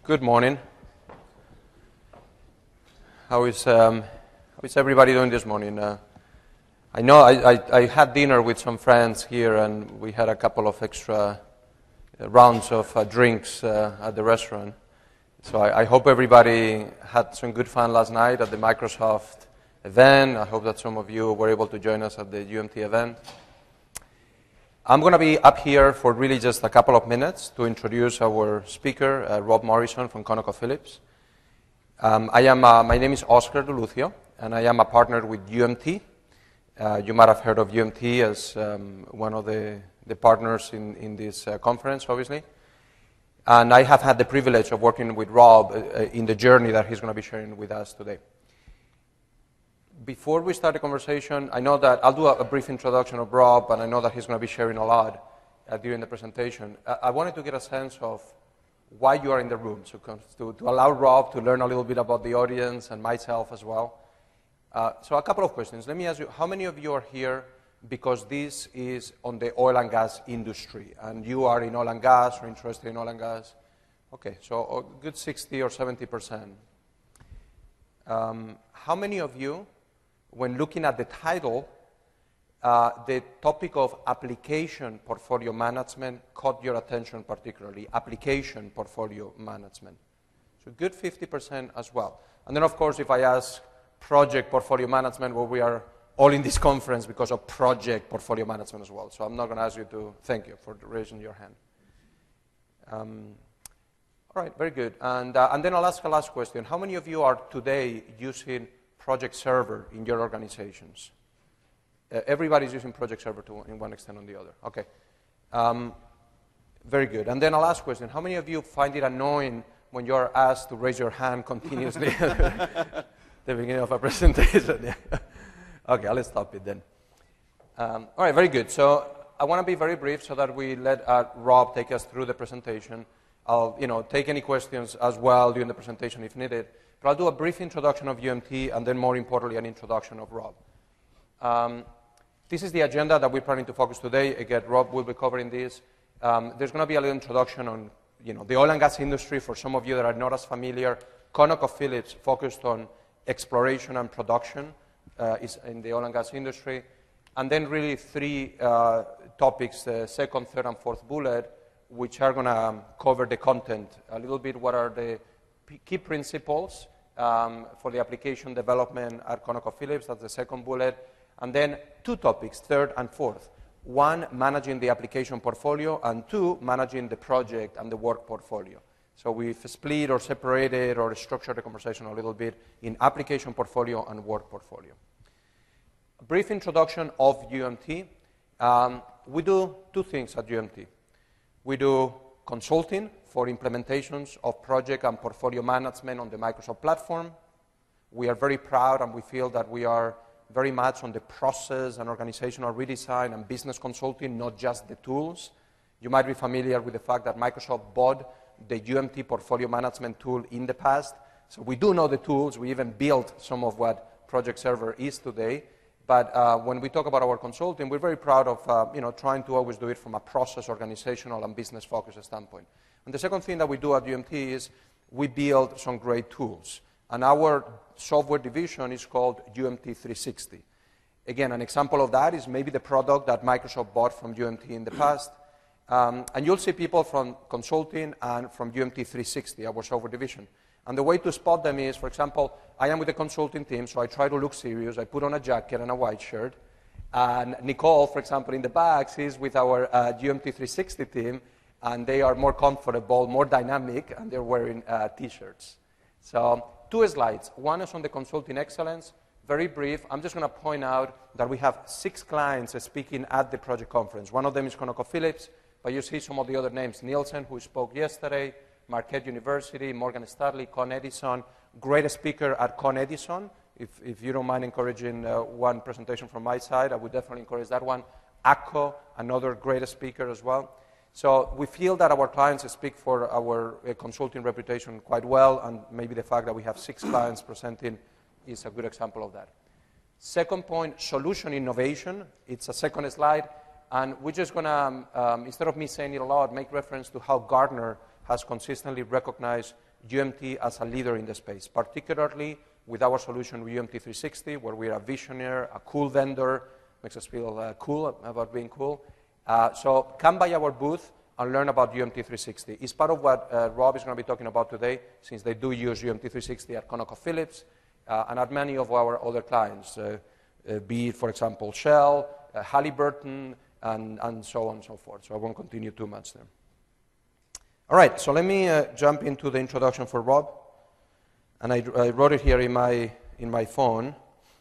Good morning. How is everybody doing this morning? I know I had dinner with some friends here, and we had a couple of extra rounds of drinks at the restaurant. So I hope everybody had some good fun last night at the Microsoft event. I hope that some of you were able to join us at the UMT event. I'm going to be up here for really just a couple of minutes to introduce our speaker, Rob Morrison from ConocoPhillips. My name is Oscar DeLucio, and I am a partner with UMT. You might have heard of UMT as one of the partners in this conference, obviously. And I have had the privilege of working with Rob in the journey that he's going to be sharing with us today. Before we start the conversation, I know that I'll do a brief introduction of Rob, and I know that he's going to be sharing a lot during the presentation. I wanted to get a sense of why you are in the room, so to allow Rob to learn a little bit about the audience and myself as well. So a couple of questions. Let me ask you, how many of you are here because this is on the oil and gas industry, and you are in oil and gas or interested in oil and gas? Okay, so a good 60 or 70%. How many of you, when looking at the title, the topic of application portfolio management caught your attention particularly, application portfolio management? So good 50% as well. And then, of course, if I ask project portfolio management, well, we are all in this conference because of project portfolio management as well. So I'm not going to ask you to thank you for raising your hand. All right, very good. And then I'll ask a last question. How many of you are today using Project Server in your organizations? Everybody's using Project Server in one extent or the other. Okay. Very good. And then a last question. How many of you find it annoying when you're asked to raise your hand continuously at the beginning of a presentation? Okay, I'll stop it then. All right, very good. So I want to be very brief so that we let Rob take us through the presentation. I'll take any questions as well during the presentation if needed. But I'll do a brief introduction of UMT and then, more importantly, an introduction of Rob. This is the agenda that we're planning to focus today. Again, Rob will be covering this. There's going to be a little introduction on the oil and gas industry. For some of you that are not as familiar, ConocoPhillips focused on exploration and production is in the oil and gas industry. And then really three topics, the second, third, and fourth bullet, which are going to cover the content. A little bit what are the key principles for the application development at ConocoPhillips, that's the second bullet. And then two topics, third and fourth. One, managing the application portfolio, and two, managing the project and the work portfolio. So we've split or separated or structured the conversation a little bit in application portfolio and work portfolio. A brief introduction of UMT. We do two things at UMT. We do consulting for implementations of project and portfolio management on the Microsoft platform. We are very proud and we feel that we are very much on the process and organizational redesign and business consulting, not just the tools. You might be familiar with the fact that Microsoft bought the UMT portfolio management tool in the past. So we do know the tools. We even built some of what Project Server is today. But when we talk about our consulting, we're very proud of trying to always do it from a process, organizational, and business-focused standpoint. And the second thing that we do at UMT is we build some great tools. And our software division is called UMT 360. Again, an example of that is maybe the product that Microsoft bought from UMT in the past. And you'll see people from consulting and from UMT 360, our software division. And the way to spot them is, for example, I am with the consulting team, so I try to look serious. I put on a jacket and a white shirt. And Nicole, for example, in the back, she's with our UMT 360 team, and they are more comfortable, more dynamic, and they're wearing T-shirts. So two slides. One is on the consulting excellence. Very brief. I'm just going to point out that we have 6 clients speaking at the project conference. One of them is ConocoPhillips, but you see some of the other names. Nielsen, who spoke yesterday, Marquette University, Morgan Stanley, Con Edison. Great speaker at Con Edison. If you don't mind encouraging one presentation from my side, I would definitely encourage that one. ACCO, another great speaker as well. So we feel that our clients speak for our consulting reputation quite well, and maybe the fact that we have 6 clients presenting is a good example of that. Second point, solution innovation. It's a second slide. And we're just going to, instead of me saying it a lot, make reference to how Gartner has consistently recognized UMT as a leader in the space, particularly with our solution UMT 360, where we're a visionary, a cool vendor, makes us feel cool about being cool. So come by our booth and learn about UMT 360. It's part of what Rob is going to be talking about today, since they do use UMT 360 at ConocoPhillips and at many of our other clients, be it, for example, Shell, Halliburton, and so on and so forth. So I won't continue too much there. All right, so let me jump into the introduction for Rob. And I wrote it here in my phone.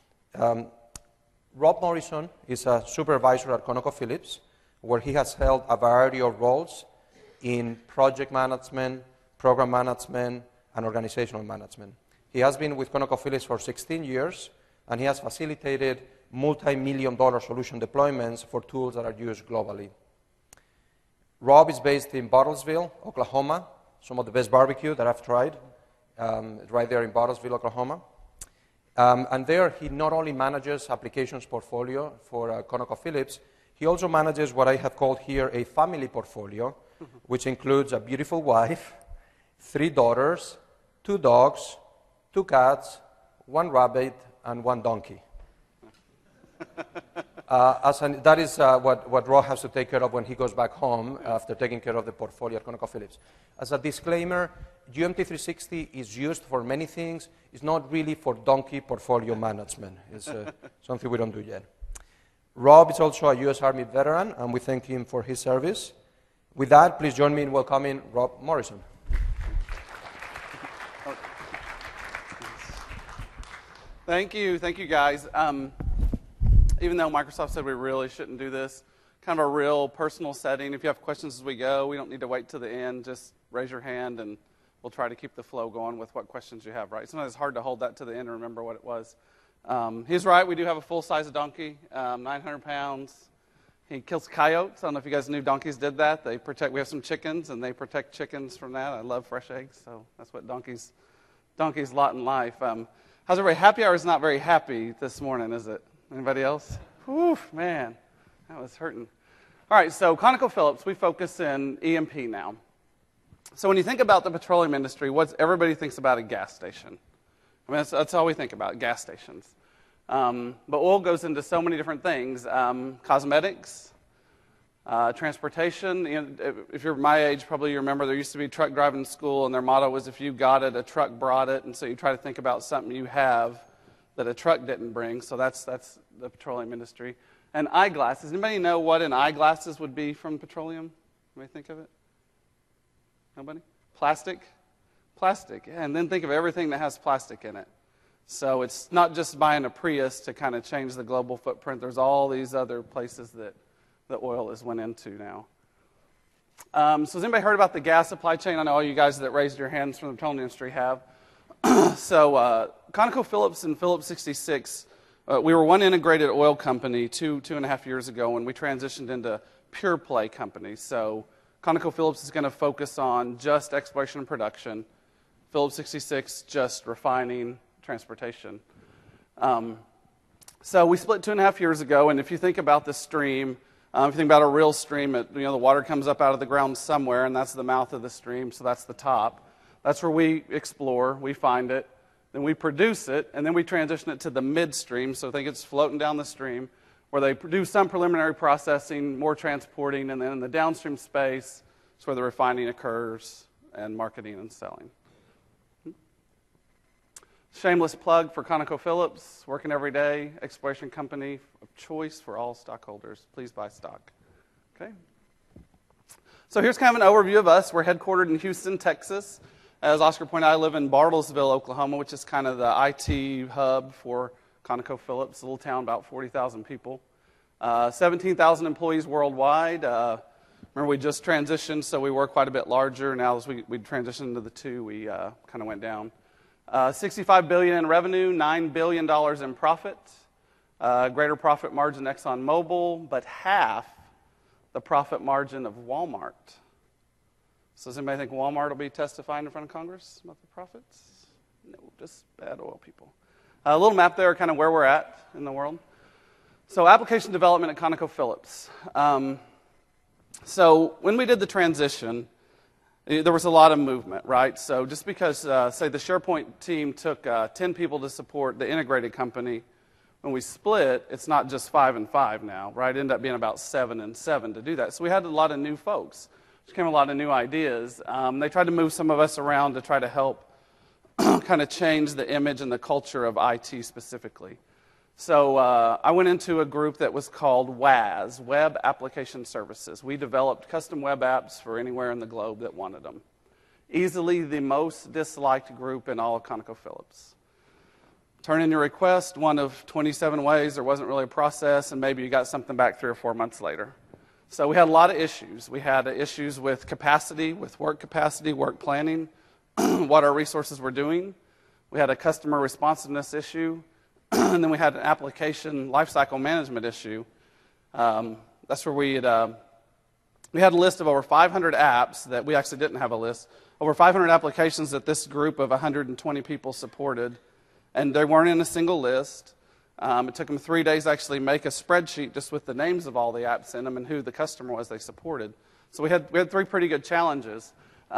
Rob Morrison is a supervisor at ConocoPhillips, where he has held a variety of roles in project management, program management, and organizational management. He has been with ConocoPhillips for 16 years, and he has facilitated multi-million-dollar solution deployments for tools that are used globally. Rob is based in Bartlesville, Oklahoma, some of the best barbecue that I've tried, right there in Bartlesville, Oklahoma. And there, he not only manages applications portfolio for ConocoPhillips, he also manages what I have called here a family portfolio, which includes a beautiful wife, 3 daughters, 2 dogs, 2 cats, 1 rabbit, and 1 donkey. That is what Rob has to take care of when he goes back home after taking care of the portfolio at ConocoPhillips. As a disclaimer, UMT 360 is used for many things. It's not really for donkey portfolio management. It's something we don't do yet. Rob is also a U.S. Army veteran, and we thank him for his service. With that, please join me in welcoming Rob Morrison. Thank you, guys. Even though Microsoft said we really shouldn't do this, kind of a real personal setting. If you have questions as we go, we don't need to wait till the end. Just raise your hand, and we'll try to keep the flow going with what questions you have, right? Sometimes it's hard to hold that to the end and remember what it was. He's right. We do have a full-size donkey, 900 pounds. He kills coyotes. I don't know if you guys knew donkeys did that. We have some chickens, and they protect chickens from that. I love fresh eggs, so that's what donkeys lot in life. How's everybody? Happy hour is not very happy this morning, is it? Anybody else? Whew, man, that was hurting. All right, so ConocoPhillips, we focus in E&P now. So when you think about the petroleum industry, everybody thinks about a gas station. I mean, that's all we think about, gas stations. But oil goes into so many different things, cosmetics, transportation. You know, if you're my age, probably you remember there used to be truck driving school, and their motto was if you got it, a truck brought it. And so you try to think about something you have that a truck didn't bring. So that's the petroleum industry. And eyeglasses. Anybody know what an eyeglasses would be from petroleum? Anybody think of it? Nobody? Plastic? Plastic, yeah. And then think of everything that has plastic in it. So it's not just buying a Prius to kind of change the global footprint. There's all these other places that the oil has went into now. So has anybody heard about the gas supply chain? I know all you guys that raised your hands from the petroleum industry have. So ConocoPhillips and Phillips 66, we were one integrated oil company 2.5 years ago when we transitioned into pure play company. So ConocoPhillips is going to focus on just exploration and production. Phillips 66, just refining, transportation. So we split 2.5 years ago, and if you think about the stream, if you think about a real stream, the water comes up out of the ground somewhere, and that's the mouth of the stream, so that's the top. That's where we explore, we find it, then we produce it, and then we transition it to the midstream, so think it's floating down the stream, where they do some preliminary processing, more transporting, and then in the downstream space, it's where the refining occurs, and marketing and selling. Shameless plug for ConocoPhillips, working every day, exploration company of choice for all stockholders. Please buy stock. Okay. So here's kind of an overview of us. We're headquartered in Houston, Texas. As Oscar pointed out, I live in Bartlesville, Oklahoma, which is kind of the IT hub for ConocoPhillips, a little town, about 40,000 people. 17,000 employees worldwide. Remember, we just transitioned, so we were quite a bit larger. Now, as we transitioned into the 2, we kind of went down. $65 billion in revenue, $9 billion in profit, greater profit margin ExxonMobil, but half the profit margin of Walmart. So does anybody think Walmart will be testifying in front of Congress about the profits? No, just bad oil people. A little map there, kind of where we're at in the world. So application development at ConocoPhillips. So when we did the transition, there was a lot of movement, right? So just because, say, the SharePoint team took 10 people to support the integrated company, when we split, it's not just 5 and 5 now, right? It ended up being about 7 and 7 to do that. So we had a lot of new folks. There came a lot of new ideas. They tried to move some of us around to try to help kind of change the image and the culture of IT specifically. So I went into a group that was called WAS, Web Application Services. We developed custom web apps for anywhere in the globe that wanted them. Easily the most disliked group in all of ConocoPhillips. Turn in your request one of 27 ways. There wasn't really a process, and maybe you got something back 3 or 4 months later. So we had a lot of issues. We had issues with capacity, with work capacity, work planning, what our resources were doing. We had a customer responsiveness issue, and then we had an application lifecycle management issue. That's where we had a list of over 500 apps that we actually didn't have a list, over 500 applications that this group of 120 people supported. And they weren't in a single list. It took them 3 days to actually make a spreadsheet just with the names of all the apps in them and who the customer was they supported. So we had 3 pretty good challenges.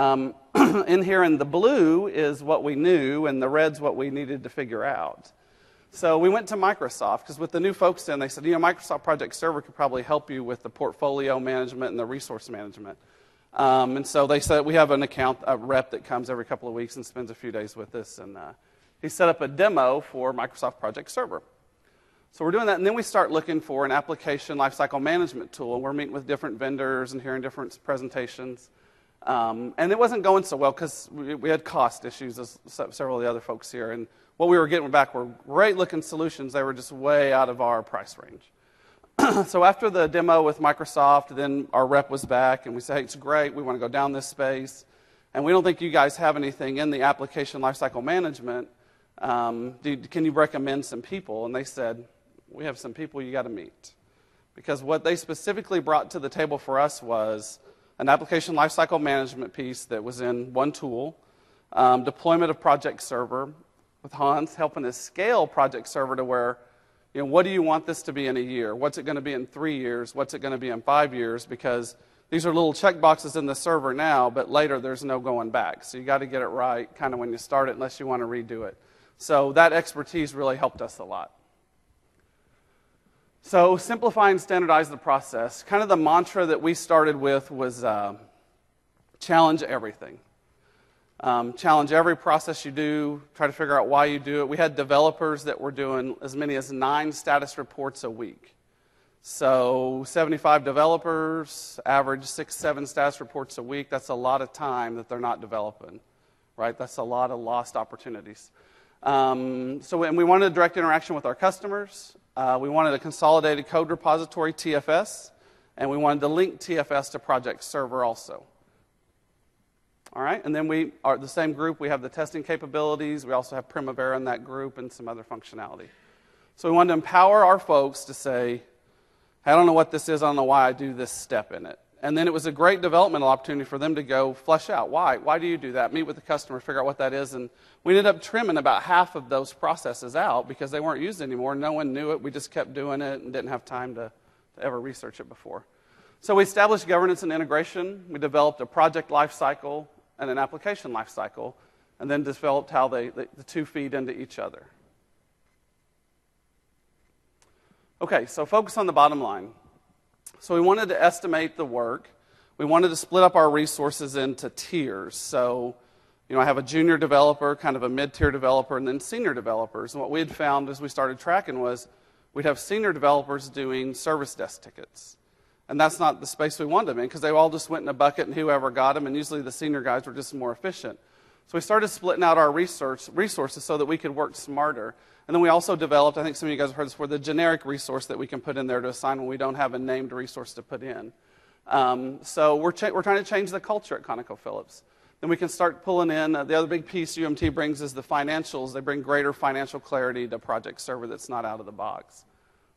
In here in the blue is what we knew, and the red's what we needed to figure out. So we went to Microsoft, because with the new folks in, they said, Microsoft Project Server could probably help you with the portfolio management and the resource management. And so they said, we have an account, a rep that comes every couple of weeks and spends a few days with us, and he set up a demo for Microsoft Project Server. So we're doing that, and then we start looking for an application lifecycle management tool. We're meeting with different vendors and hearing different presentations. And it wasn't going so well because we had cost issues, as several of the other folks here. And what we were getting back were great-looking solutions. They were just way out of our price range. So after the demo with Microsoft, then our rep was back, and we said, hey, it's great. We want to go down this space. And we don't think you guys have anything in the application lifecycle management. Can you recommend some people? And they said, we have some people you got to meet. Because what they specifically brought to the table for us was an application lifecycle management piece that was in one tool, deployment of Project Server, with Hans helping us scale Project Server to where, what do you want this to be in a year? What's it going to be in 3 years? What's it going to be in 5 years? Because these are little check boxes in the server now, but later there's no going back. So you got to get it right kind of when you start it unless you want to redo it. So that expertise really helped us a lot. So simplify and standardize the process. Kind of the mantra that we started with was challenge everything. Challenge every process you do. Try to figure out why you do it. We had developers that were doing as many as 9 status reports a week. So 75 developers, average 6-7 status reports a week. That's a lot of time that they're not developing, right? That's a lot of lost opportunities. And we wanted a direct interaction with our customers. We wanted a consolidated code repository, TFS, and we wanted to link TFS to Project Server also. All right, and then we are the same group. We have the testing capabilities. We also have Primavera in that group and some other functionality. So we wanted to empower our folks to say, I don't know what this is. I don't know why I do this step in it. And then it was a great developmental opportunity for them to go flesh out why. Why do you do that? Meet with the customer, figure out what that is. And we ended up trimming about half of those processes out because they weren't used anymore. No one knew it. We just kept doing it and didn't have time to ever research it before. So we established governance and integration. We developed a project lifecycle and an application lifecycle, and then developed how the two feed into each other. Okay, so focus on the bottom line. So we wanted to estimate the work. We wanted to split up our resources into tiers. So, I have a junior developer, kind of a mid-tier developer, and then senior developers. And what we had found as we started tracking was we'd have senior developers doing service desk tickets. And that's not the space we wanted them in because they all just went in a bucket and whoever got them, and usually the senior guys were just more efficient. So we started splitting out our resources so that we could work smarter. And then we also developed, I think some of you guys have heard this before, the generic resource that we can put in there to assign when we don't have a named resource to put in. So we're trying to change the culture at ConocoPhillips. Then we can start pulling in, the other big piece UMT brings is the financials. They bring greater financial clarity to Project Server that's not out of the box.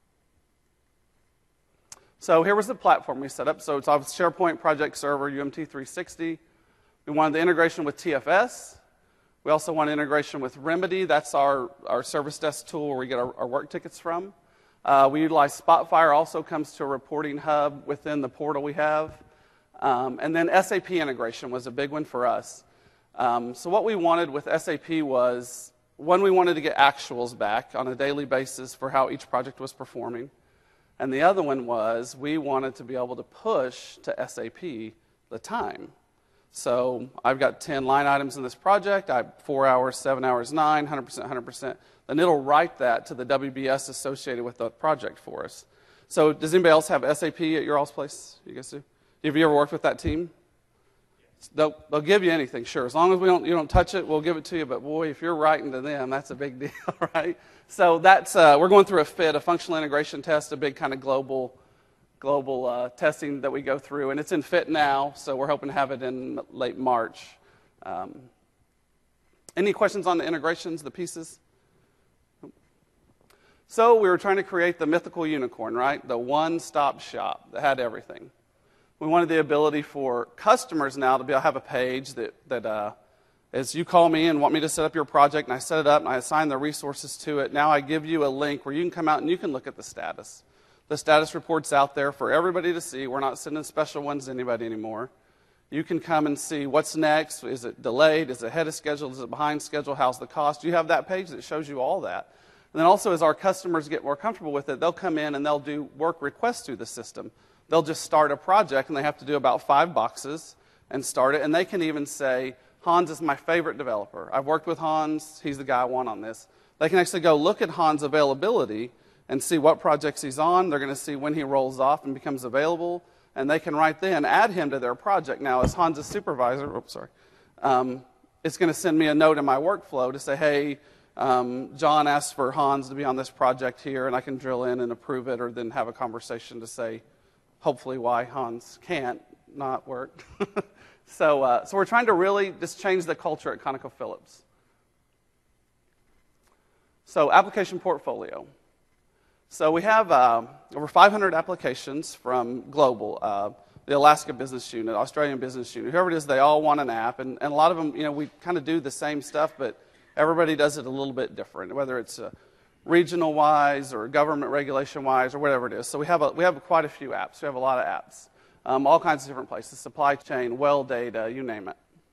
So here was the platform we set up. So it's SharePoint, Project Server, UMT 360. We wanted the integration with TFS. We also want integration with Remedy. That's our service desk tool where we get our work tickets from. We utilize Spotfire, also comes to a reporting hub within the portal we have. And then SAP integration was a big one for us. So what we wanted with SAP was, one, we wanted to get actuals back on a daily basis for how each project was performing. And the other one was we wanted to be able to push to SAP the time. So I've got 10 line items in this project. I have 4 hours, 7 hours, 9, 100%, 100%. Then it'll write that to the WBS associated with the project for us. So does anybody else have SAP at your all's place? You guys do? Have you ever worked with that team? They'll give you anything, sure. As long as you don't touch it, we'll give it to you. But boy, if you're writing to them, that's a big deal, right? So that's we're going through a functional integration test, a big kind of global testing that we go through, and it's in FIT now. So we're hoping to have it in late March. Any questions on the integrations, the pieces? So we were trying to create the mythical unicorn, right? The one-stop shop that had everything. We wanted the ability for customers now to be able to have a page that as you call me and want me to set up your project, and I set it up and I assign the resources to it, now I give you a link where you can come out and you can look at the status. The status report's out there for everybody to see. We're not sending special ones to anybody anymore. You can come and see what's next. Is it delayed? Is it ahead of schedule? Is it behind schedule? How's the cost? You have that page that shows you all that. And then also as our customers get more comfortable with it, they'll come in and they'll do work requests through the system. They'll just start a project, and they have to do about 5 boxes and start it. And they can even say, Hans is my favorite developer. I've worked with Hans. He's the guy I want on this. They can actually go look at Hans' availability and see what projects he's on. They're going to see when he rolls off and becomes available. And they can right then add him to their project. Now, as Hans' supervisor, it's going to send me a note in my workflow to say, hey, John asked for Hans to be on this project here, and I can drill in and approve it, or then have a conversation to say, hopefully why Hans can't not work. So we're trying to really just change the culture at ConocoPhillips. So application portfolio. So we have over 500 applications from global, the Alaska business unit, Australian business unit, whoever it is, they all want an app. And a lot of them, we kind of do the same stuff, but everybody does it a little bit different, whether it's regional-wise or government regulation-wise or whatever it is. So we have quite a few apps. We have a lot of apps, all kinds of different places, supply chain, well data, you name it.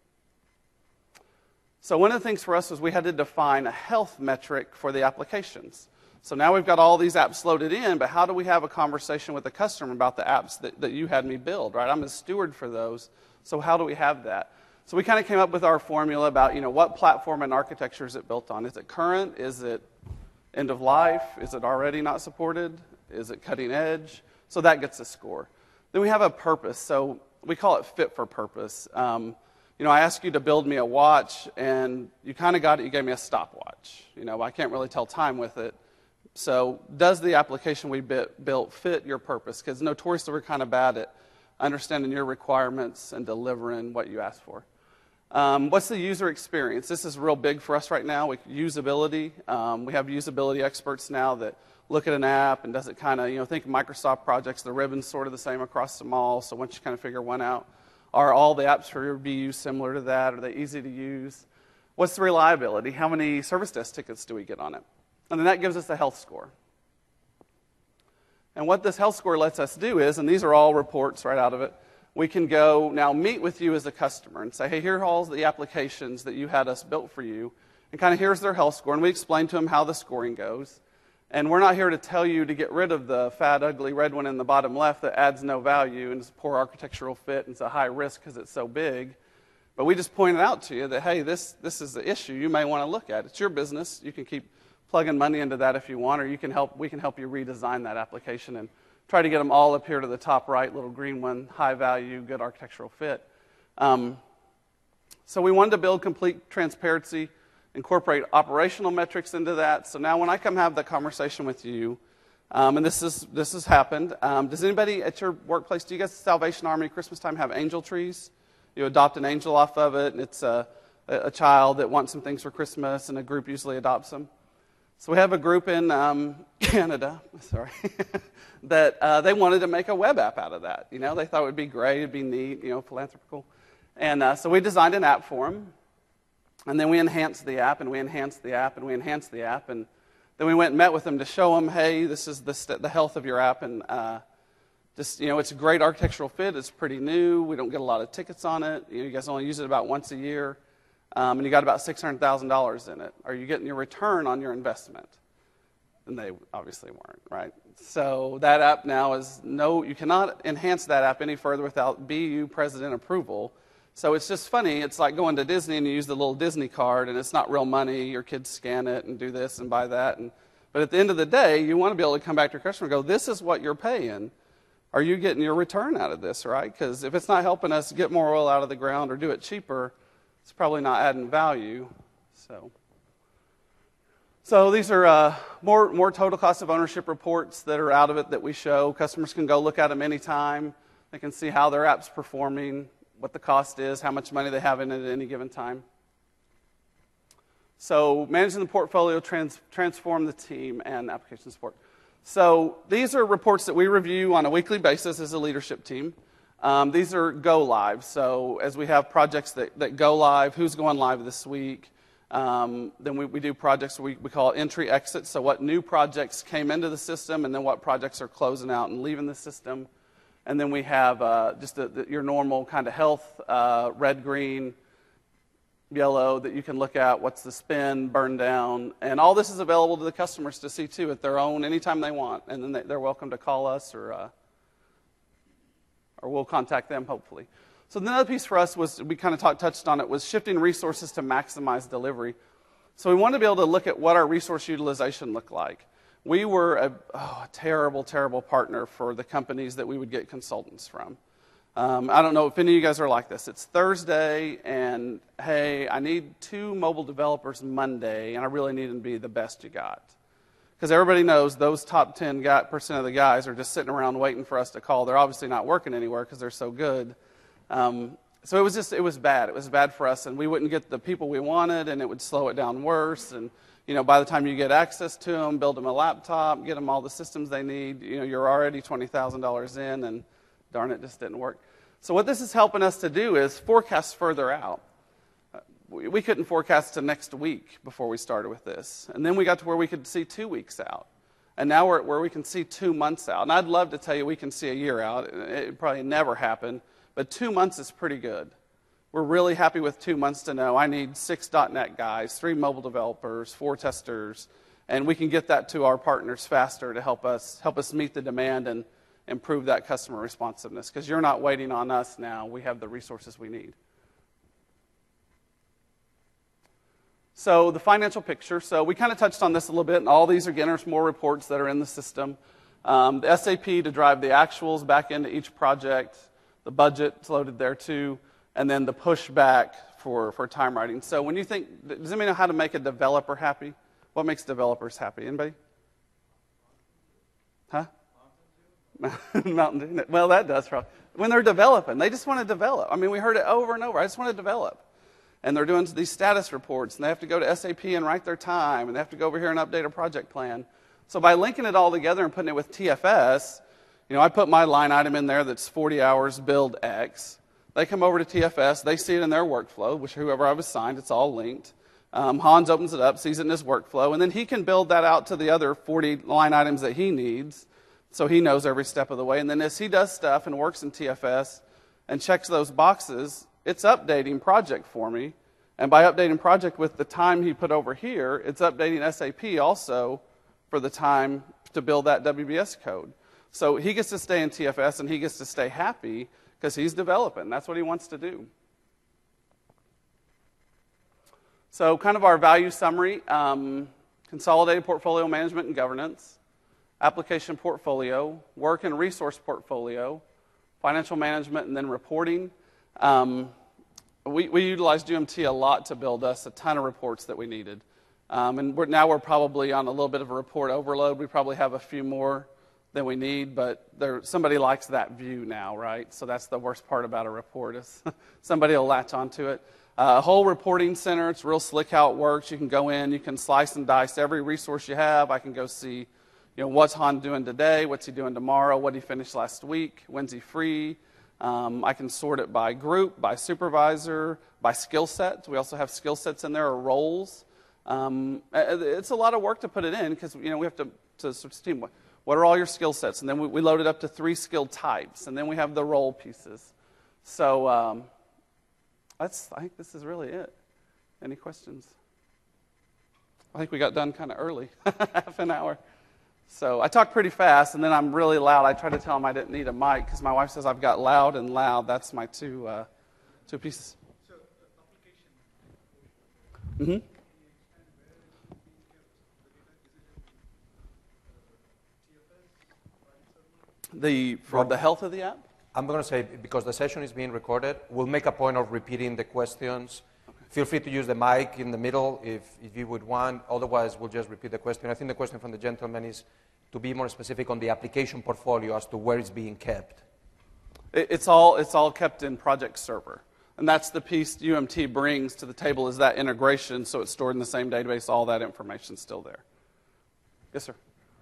So one of the things for us was we had to define a health metric for the applications. So now we've got all these apps loaded in, but how do we have a conversation with the customer about the apps that you had me build, right? I'm a steward for those, so how do we have that? So we kind of came up with our formula about, what platform and architecture is it built on? Is it current? Is it end of life? Is it already not supported? Is it cutting edge? So that gets a score. Then we have a purpose. So we call it fit for purpose. I asked you to build me a watch, and you kind of got it. You gave me a stopwatch. I can't really tell time with it. So does the application we built fit your purpose? Because notoriously we're kind of bad at understanding your requirements and delivering what you asked for. What's the user experience? This is real big for us right now. Usability. We have usability experts now that look at an app and does it kind of, think of Microsoft projects. The ribbon's sort of the same across them all. So once you kind of figure one out, are all the apps for your BU similar to that? Are they easy to use? What's the reliability? How many service desk tickets do we get on it? And then that gives us a health score. And what this health score lets us do is, and these are all reports right out of it, we can go now meet with you as a customer and say, hey, here are all the applications that you had us built for you, and kind of here's their health score, and we explain to them how the scoring goes. And we're not here to tell you to get rid of the fat, ugly red one in the bottom left that adds no value and is a poor architectural fit and it's a high risk because it's so big. But we just pointed out to you that, hey, this is the issue you may want to look at. It's your business. You can keep plugging money into that if you want, or we can help you redesign that application and try to get them all up here to the top right, little green one, high value, good architectural fit. So we wanted to build complete transparency, incorporate operational metrics into that. So now when I come have the conversation with you, and this has happened, does anybody at your workplace, do you guys at Salvation Army Christmas time have angel trees? You adopt an angel off of it, and it's a child that wants some things for Christmas, and a group usually adopts them. So we have a group in Canada, that they wanted to make a web app out of that. They thought it would be great, it'd be neat, philanthropical. And so we designed an app for them. And then we enhanced the app, and we enhanced the app, and we enhanced the app. And then we went and met with them to show them, hey, this is the health of your app. And Just, it's a great architectural fit. It's pretty new. We don't get a lot of tickets on it. You guys only use it about once a year. And you got about $600,000 in it. Are you getting your return on your investment? And they obviously weren't, right? So that app now is you cannot enhance that app any further without BU president approval. So it's just funny. It's like going to Disney and you use the little Disney card, and it's not real money. Your kids scan it and do this and buy that. But at the end of the day, you want to be able to come back to your customer and go, this is what you're paying. Are you getting your return out of this, right? Because if it's not helping us get more oil out of the ground or do it cheaper, it's probably not adding value. So these are more total cost of ownership reports that are out of it that we show. Customers can go look at them anytime. They can see how their app's performing, what the cost is, how much money they have in it at any given time. So managing the portfolio, transform the team, and application support. So these are reports that we review on a weekly basis as a leadership team. These are go live. So as we have projects that go live, who's going live this week? Then we do projects we call entry exit. So what new projects came into the system, and then what projects are closing out and leaving the system. And then we have just your normal kind of health, red, green, yellow, that you can look at. What's the spend, burn down, and all this is available to the customers to see too at their own anytime they want. And then they're welcome to call us or we'll contact them hopefully. So the other piece for us was, we kind of touched on it, was shifting resources to maximize delivery. So we wanted to be able to look at what our resource utilization looked like. We were a terrible, terrible partner for the companies that we would get consultants from. I don't know if any of you guys are like this. It's Thursday, and hey, I need 2 mobile developers Monday, and I really need them to be the best you got. Because everybody knows those top 10% of the guys are just sitting around waiting for us to call. They're obviously not working anywhere because they're so good. So it was bad. It was bad for us, and we wouldn't get the people we wanted, and it would slow it down worse. And by the time you get access to them, build them a laptop, get them all the systems they need, you're already $20,000 in, and darn it, just didn't work. So what this is helping us to do is forecast further out. We couldn't forecast to next week before we started with this. And then we got to where we could see 2 weeks out. And now we're at where we can see 2 months out. And I'd love to tell you we can see a year out. It probably never happened. But 2 months is pretty good. We're really happy with 2 months to know I need 6 .NET guys, 3 mobile developers, 4 testers. And we can get that to our partners faster to help us meet the demand and improve that customer responsiveness. Because you're not waiting on us now. We have the resources we need. So the financial picture. So we kind of touched on this a little bit, and all these, again, are more reports that are in the system. The SAP to drive the actuals back into each project. The budget's loaded there too. And then the pushback for time writing. So when you think, does anybody know how to make a developer happy? What makes developers happy? Anybody? Huh? Mountain Dew? Well, that does probably. When they're developing, they just want to develop. I mean, we heard it over and over. I just want to develop. And they're doing these status reports, and they have to go to SAP and write their time, and they have to go over here and update a project plan. So by linking it all together and putting it with TFS, I put my line item in there that's 40 hours, build X. They come over to TFS, they see it in their workflow, which whoever I've assigned, it's all linked. Hans opens it up, sees it in his workflow, and then he can build that out to the other 40 line items that he needs, so he knows every step of the way. And then as he does stuff and works in TFS and checks those boxes, it's updating project for me. And by updating project with the time he put over here, it's updating SAP also for the time to build that WBS code. So he gets to stay in TFS, and he gets to stay happy because he's developing. That's what he wants to do. So kind of our value summary, consolidated portfolio management and governance, application portfolio, work and resource portfolio, financial management, and then reporting. We utilized UMT a lot to build us a ton of reports that we needed. And now we're probably on a little bit of a report overload. We probably have a few more than we need, but somebody likes that view now, right? So that's the worst part about a report is somebody will latch onto it. A whole reporting center, it's real slick how it works. You can go in, you can slice and dice every resource you have. I can go see, what's Han doing today, what's he doing tomorrow, what he finished last week, when's he free. I can sort it by group, by supervisor, by skill sets. We also have skill sets in there, or roles. It's a lot of work to put it in because we have to team. What are all your skill sets? And then we load it up to 3 skill types, and then we have the role pieces. So I think this is really it. Any questions? I think we got done kind of early, half an hour. So I talk pretty fast, and then I'm really loud. I try to tell them I didn't need a mic because my wife says I've got loud and loud. That's my two pieces. So application. For the health of the app? I'm going to say, because the session is being recorded, we'll make a point of repeating the questions. Okay. Feel free to use the mic in the middle if you would want. Otherwise, we'll just repeat the question. I think the question from the gentleman is to be more specific on the application portfolio as to where it's being kept. It's all kept in Project Server. And that's the piece UMT brings to the table is that integration, so it's stored in the same database, all that information's still there. Yes, sir?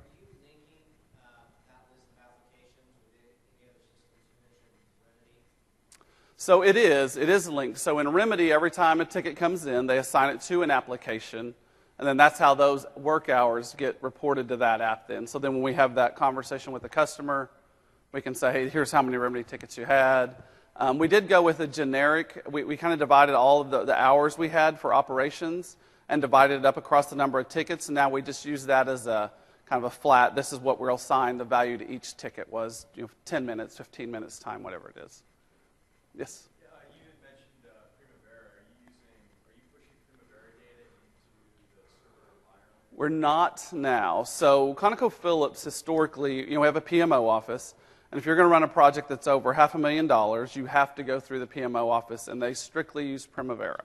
So it is linked. So in Remedy, every time a ticket comes in, they assign it to an application, and then that's how those work hours get reported to that app then. So then when we have that conversation with the customer, we can say, hey, here's how many Remedy tickets you had. We did go with a generic, we kind of divided all of the hours we had for operations and divided it up across the number of tickets, and now we just use that as a kind of a flat, this is what we'll assign the value to each ticket was, 10 minutes, 15 minutes time, whatever it is. Yes? Yeah, you had mentioned Primavera. Are you pushing Primavera data into the server environment? We're not now. So ConocoPhillips historically, we have a PMO office, and if you're going to run a project that's over $500,000, you have to go through the PMO office, and they strictly use Primavera.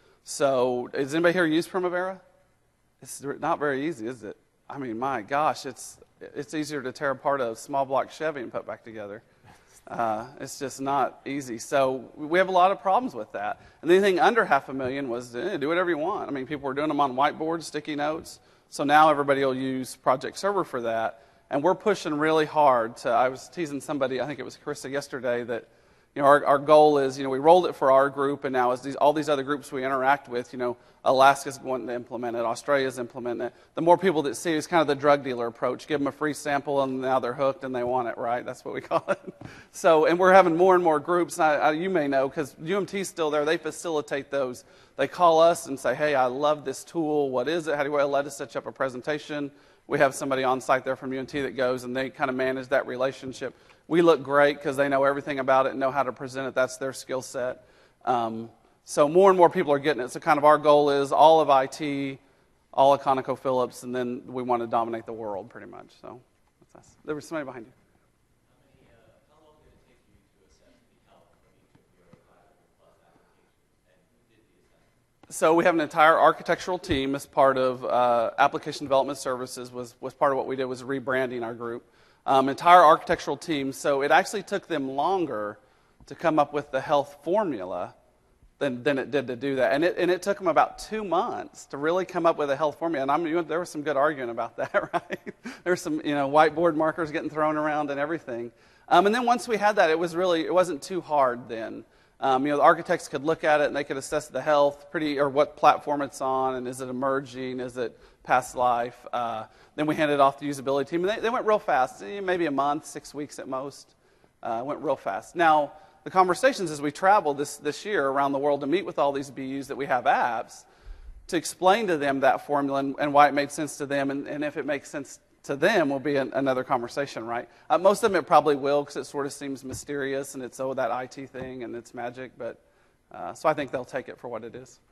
So does anybody here use Primavera? It's not very easy, is it? I mean, my gosh, it's easier to tear apart a small block Chevy and put back together. It's just not easy. So we have a lot of problems with that. And anything under $500,000 was do whatever you want. I mean, people were doing them on whiteboards, sticky notes. So now everybody will use Project Server for that. And we're pushing really hard to, I was teasing somebody, I think it was Carissa yesterday, that our goal is, we rolled it for our group, and now as all these other groups we interact with, Alaska's wanting to implement it, Australia's implementing it. The more people that see it, it's kind of the drug dealer approach. Give them a free sample, and now they're hooked, and they want it, right? That's what we call it. So, and we're having more and more groups. And you may know, because UMT's still there, they facilitate those. They call us and say, hey, I love this tool. What is it? How do I let us set up a presentation? We have somebody on site there from UMT that goes, and they kind of manage that relationship. We look great because they know everything about it and know how to present it. That's their skill set. So more and more people are getting it. So kind of our goal is all of IT, all of ConocoPhillips, and then we want to dominate the world pretty much. So that's us. There was somebody behind you. How long did it take you to assess the health of each of your 500+ applications, and who did the assessment? So we have an entire architectural team as part of Application Development Services was part of what we did was rebranding our group. Entire architectural team. So it actually took them longer to come up with the health formula than it did to do that. And it took them about 2 months to really come up with a health formula. And there was some good arguing about that, right? There were some whiteboard markers getting thrown around and everything. And then once we had that, it wasn't too hard then. The architects could look at it and they could assess the health or what platform it's on, and is it emerging, is it past life. Then we handed it off to the usability team, and they went real fast, maybe a month, 6 weeks at most. Went real fast. Now, the conversations as we traveled this year around the world to meet with all these BUs that we have apps, to explain to them that formula and why it made sense to them, and if it makes sense to them will be another conversation, right? Most of them it probably will, because it sort of seems mysterious, and it's that IT thing, and it's magic, but so I think they'll take it for what it is.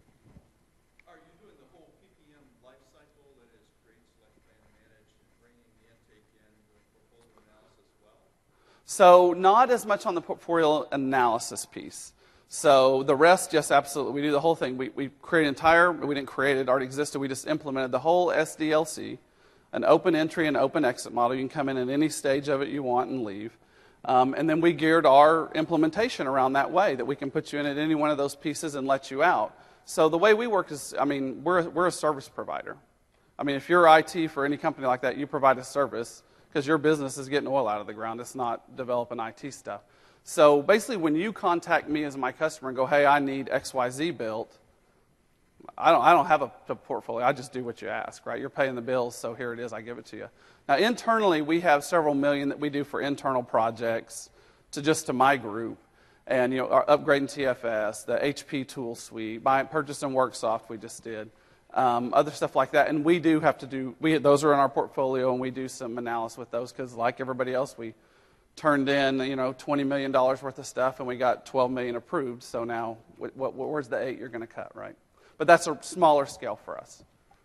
Are you doing the whole PPM life cycle, that is create, select, plan, manage, and bringing the intake in with portfolio analysis as well? So not as much on the portfolio analysis piece. So the rest, yes, absolutely. We do the whole thing. We we didn't create it, already existed. We just implemented the whole SDLC, an open entry and open exit model. You can come in at any stage of it you want and leave. And then we geared our implementation around that way, that we can put you in at any one of those pieces and let you out. So the way we work is, we're a service provider. If you're IT for any company like that, you provide a service because your business is getting oil out of the ground. It's not developing IT stuff. So basically when you contact me as my customer and go, hey, I need XYZ built, I don't have a portfolio. I just do what you ask, right? You're paying the bills, so here it is. I give it to you. Now, internally, we have several million that we do for internal projects to my group. And, our upgrading TFS, the HP tool suite, purchasing WorkSoft we just did, other stuff like that. And we do have to those are in our portfolio, and we do some analysis with those because, like everybody else, we turned in, $20 million worth of stuff, and we got $12 million approved. So now, where's the 8 you're going to cut, right? But that's a smaller scale for us.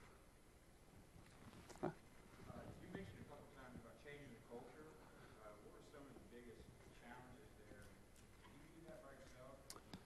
You mentioned a couple times about changing the culture. What are some of the biggest challenges there? Do you do that by yourself, or do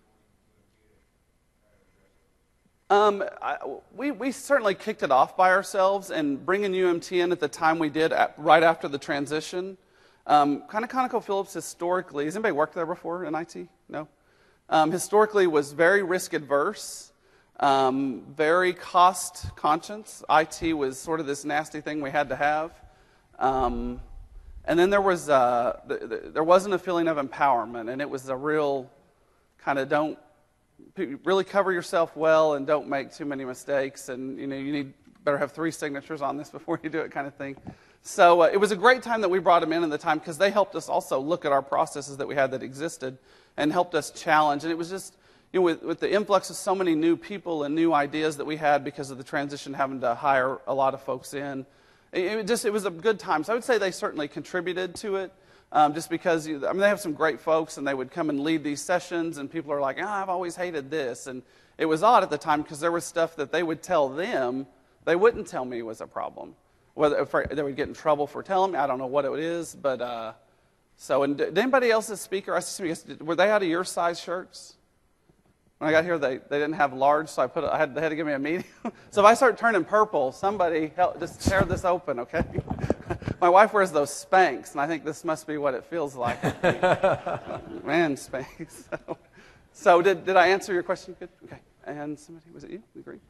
you want to address it? We certainly kicked it off by ourselves, and bringing UMT in at the time we did, right after the transition. Kind of ConocoPhillips historically, has anybody worked there before in IT? No? Historically was very risk adverse. Very cost conscious. IT was sort of this nasty thing we had to have. And then there wasn't a feeling of empowerment, and it was a real kind of really cover yourself well and don't make too many mistakes, and you better have 3 signatures on this before you do it kind of thing. So it was a great time that we brought them in at the time because they helped us also look at our processes that we had that existed and helped us challenge. And it was just, with the influx of so many new people and new ideas that we had because of the transition, having to hire a lot of folks in, it was a good time. So I would say they certainly contributed to it, just because they have some great folks, and they would come and lead these sessions, and people are like, I've always hated this. And it was odd at the time because there was stuff that they would tell them they wouldn't tell me was a problem. Whether they would get in trouble for telling me, I don't know what it is, but and did anybody else's speaker? Were they out of your size shirts? When I got here, they didn't have large, so they had to give me a medium. So if I start turning purple, somebody help just tear this open, okay? My wife wears those Spanx, and I think this must be what it feels like. Man, Spanx. So did I answer your question? Good. Okay. And somebody, was it you? Agree?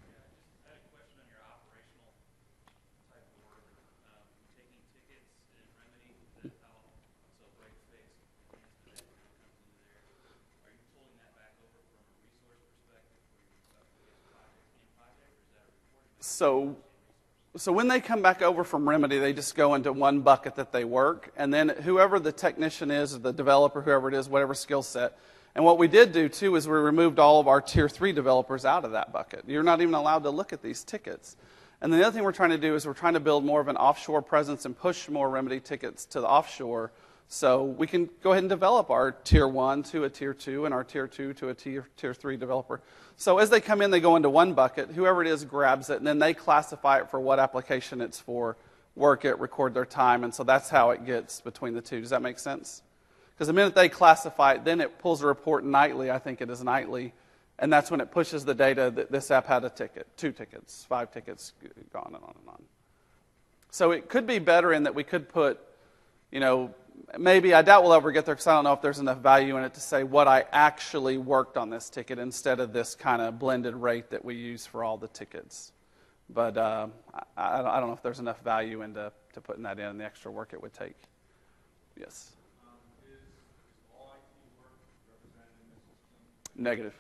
So when they come back over from Remedy, they just go into one bucket that they work, and then whoever the technician is, or the developer, whoever it is, whatever skill set. And what we did do, too, is we removed all of our Tier 3 developers out of that bucket. You're not even allowed to look at these tickets. And then the other thing we're trying to do is we're trying to build more of an offshore presence and push more Remedy tickets to the offshore, so we can go ahead and develop our Tier 1 to a Tier 2 and our Tier 2 to a Tier 3 developer. So as they come in, they go into one bucket. Whoever it is grabs it, and then they classify it for what application it's for, work it, record their time, and so that's how it gets between the two. Does that make sense? Because the minute they classify it, then it pulls a report nightly. I think it is nightly, and that's when it pushes the data that this app had a ticket, 2 tickets, 5 tickets, gone and on and on. So it could be better in that we could put, maybe, I doubt we'll ever get there because I don't know if there's enough value in it to say what I actually worked on this ticket instead of this kind of blended rate that we use for all the tickets. But I don't know if there's enough value into putting that in and the extra work it would take. Yes? Is all IT work represented in the system? Negative.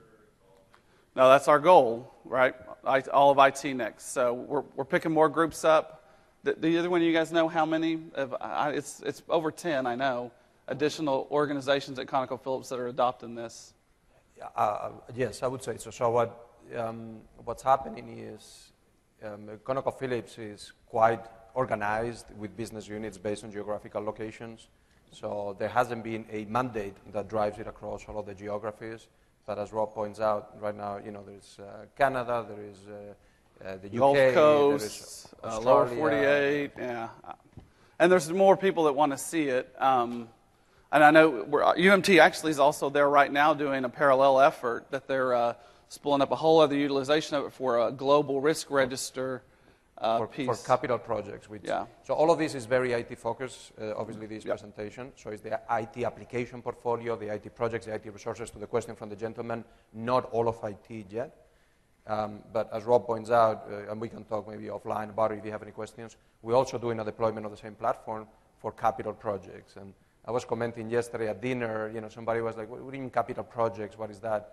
No, that's our goal, right? All of IT next. So we're picking more groups up. The other one, you guys know how many? It's over 10, I know, additional organizations at ConocoPhillips that are adopting this. Yes, I would say so. So what's happening is ConocoPhillips is quite organized with business units based on geographical locations. So there hasn't been a mandate that drives it across all of the geographies. But as Rob points out, right now, there's Canada, there is the UK, Gulf Coast, Lower 48, yeah. And there's more people that want to see it. And I know UMT actually is also there right now doing a parallel effort that they're spooling up a whole other utilization of it for a global risk register piece. For capital projects. Yeah. So all of this is very IT focused, obviously this presentation. So it's the IT application portfolio, the IT projects, the IT resources, to the question from the gentleman, not all of IT yet. But as Rob points out, and we can talk maybe offline about it if you have any questions, we're also doing a deployment of the same platform for capital projects. And I was commenting yesterday at dinner, somebody was like, what do you mean capital projects? What is that?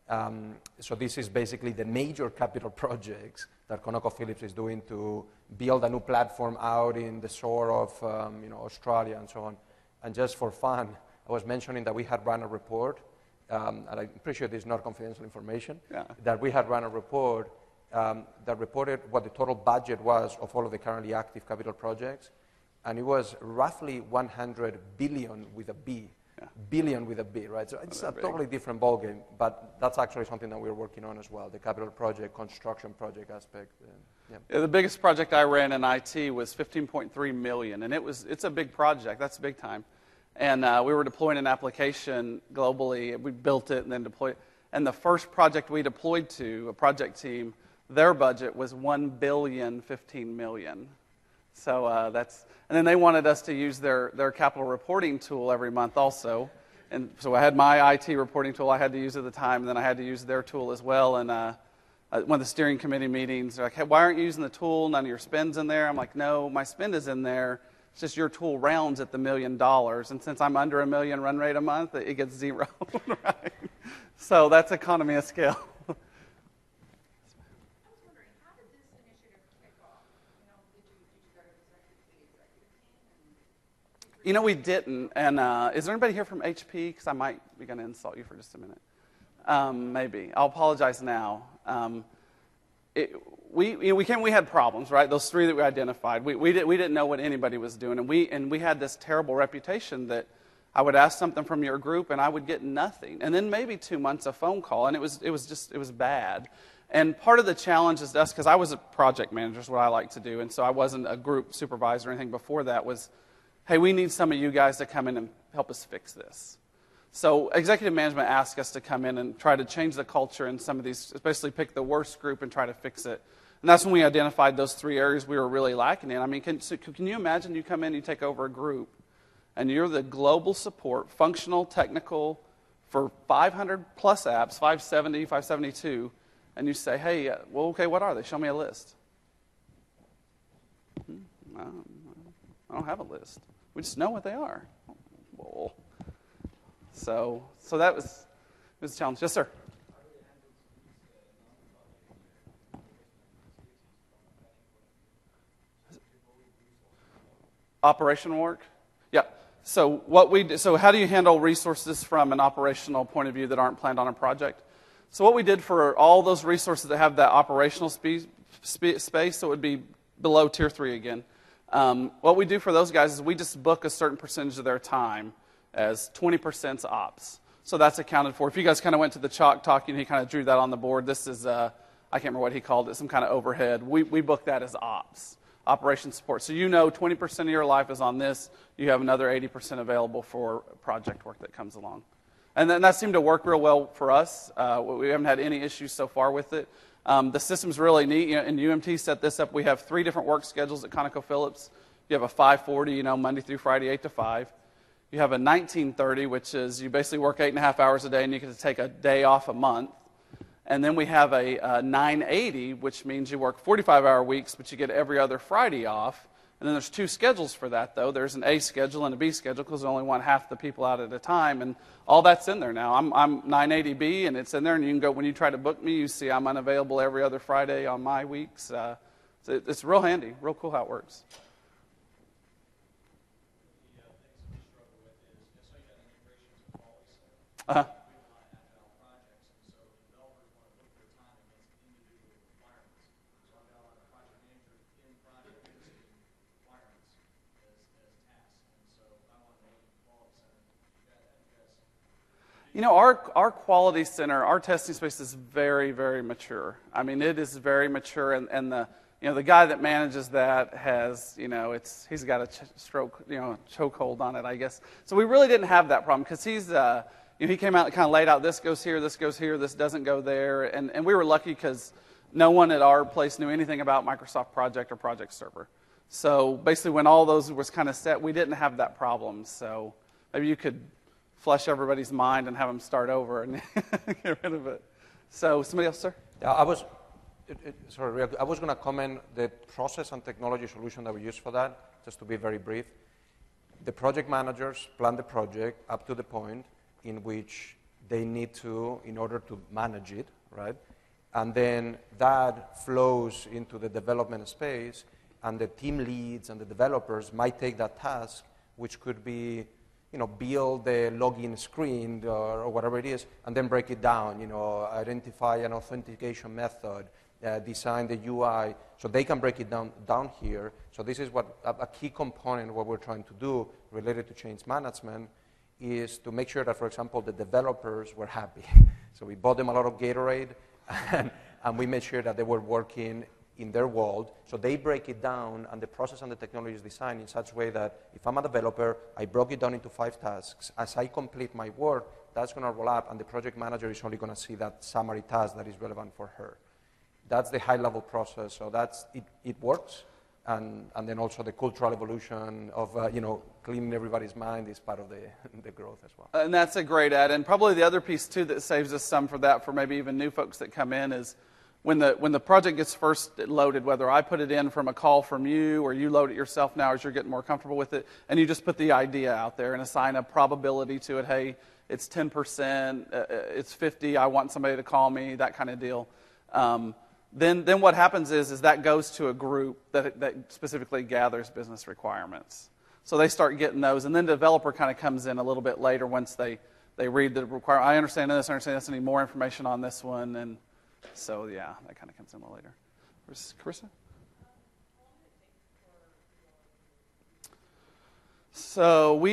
So this is basically the major capital projects that ConocoPhillips is doing to build a new platform out in the shore of Australia and so on. And just for fun, I was mentioning that we had run a report, and I'm pretty sure this is not confidential information, that we had run a report that reported what the total budget was of all of the currently active capital projects, and it was roughly 100 billion with a B. Billion with a B, right? So it's a totally different ballgame, but that's actually something that we're working on as well, the capital project, construction project aspect. The biggest project I ran in IT was 15.3 million, and it's a big project. That's big time. And we were deploying an application globally. We built it and then deployed it. And the first project we deployed to, a project team, their budget was $1.015 billion. So and then they wanted us to use their capital reporting tool every month also. And so I had my IT reporting tool I had to use at the time, and then I had to use their tool as well. And one of the steering committee meetings, they're like, hey, why aren't you using the tool? None of your spend's in there. I'm like, no, my spend is in there. It's just your tool rounds at the $1 million. And since I'm under $1 million run rate a month, it gets zero. Right? So that's economy of scale. You know, we didn't. And is there anybody here from HP? Because I might be going to insult you for just a minute. Maybe. I'll apologize now. We had problems, right? Those three that we identified. We didn't know what anybody was doing. And we had this terrible reputation that I would ask something from your group and I would get nothing. And then maybe 2 months a phone call. And it was bad. And part of the challenge is us, because I was a project manager, is what I like to do. And so I wasn't a group supervisor or anything before that, was, hey, we need some of you guys to come in and help us fix this. So executive management asked us to come in and try to change the culture in some of these, especially pick the worst group and try to fix it. And that's when we identified those three areas we were really lacking in. I mean, can you imagine you come in, you take over a group, and you're the global support, functional, technical, for 500 plus apps, 570, 572, and you say, hey, well, okay, what are they? Show me a list. I don't have a list. We just know what they are. Well, so that was a challenge. Yes, sir. Operational work? Yeah. So how do you handle resources from an operational point of view that aren't planned on a project? So what we did for all those resources that have that operational space, so it would be below Tier 3 again. What we do for those guys is we just book a certain percentage of their time as 20% ops. So that's accounted for. If you guys kind of went to the chalk talking, he kind of drew that on the board. This is, I can't remember what he called it, some kind of overhead. We book that as ops, operation support. So you know 20% of your life is on this. You have another 80% available for project work that comes along. And then that seemed to work real well for us. We haven't had any issues so far with it. The system's really neat. You know, and UMT set this up. We have 3 different work schedules at ConocoPhillips. You have a 540, Monday through Friday, 8 to 5. You have a 1930, which is you basically work 8.5 hours a day, and you get to take a day off a month. And then we have a 980, which means you work 45-hour weeks, but you get every other Friday off. And then there's 2 schedules for that, though. There's an A schedule and a B schedule, because they only want half the people out at a time. And all that's in there now. I'm 980B, and it's in there. And you can go, when you try to book me, you see I'm unavailable every other Friday on my weeks. So it's real handy, real cool how it works. Uh-huh. Our quality center, our testing space is very, very mature. I mean, it is very mature, and the guy that manages that has, he's got a chokehold on it, I guess. So we really didn't have that problem, because he came out and kind of laid out, this goes here, this doesn't go there, and we were lucky because no one at our place knew anything about Microsoft Project or Project Server. So basically, when all those was kind of set, we didn't have that problem. So maybe you could flush everybody's mind and have them start over and get rid of it. So somebody else, sir? Yeah, I was going to comment the process and technology solution that we use for that, just to be very brief. The project managers plan the project up to the point in which they need to in order to manage it, right? And then that flows into the development space, and the team leads and the developers might take that task, which could be, build the login screen or whatever it is, and then break it down, identify an authentication method, design the UI, so they can break it down here. So this is what a key component what we're trying to do related to change management is to make sure that, for example, the developers were happy. So we bought them a lot of Gatorade, and we made sure that they were working in their world. So they break it down, and the process and the technology is designed in such a way that if I'm a developer, I broke it down into 5 tasks. As I complete my work, that's going to roll up, and the project manager is only going to see that summary task that is relevant for her. That's the high-level process. So it works. And then also the cultural evolution of, cleaning everybody's mind is part of the growth as well. And that's a great add. And probably the other piece, too, that saves us some for maybe even new folks that come in is when the project gets first loaded, whether I put it in from a call from you or you load it yourself now as you're getting more comfortable with it, and you just put the idea out there and assign a probability to it. Hey, it's 10%, it's 50, I want somebody to call me, that kind of deal. Then what happens is that goes to a group that specifically gathers business requirements. So they start getting those, and then the developer kind of comes in a little bit later once they read the requirement. I understand this, I need more information on this one, and so yeah, that kind of comes in a little later. Carissa? So